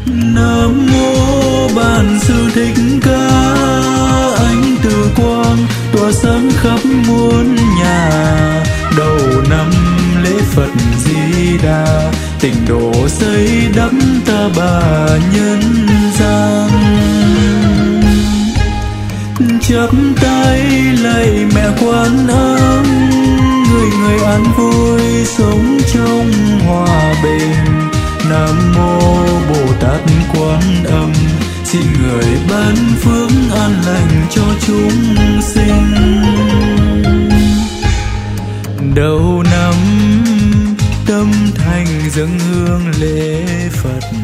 Nam mô Bản Sư Thích Ca, ánh từ quang tỏa sáng khắp muôn nhà. Đầu năm lễ Phật Di Đà, tịnh độ xây đắp ta bà nhân gian. Chắp tay lạy mẹ Quan Âm, người người an vui sống trong hòa bình. Nam mô Bồ Tát Quan Âm, xin người ban phước an lành cho chúng sinh. Đầu năm tâm thành dâng hương lễ Phật,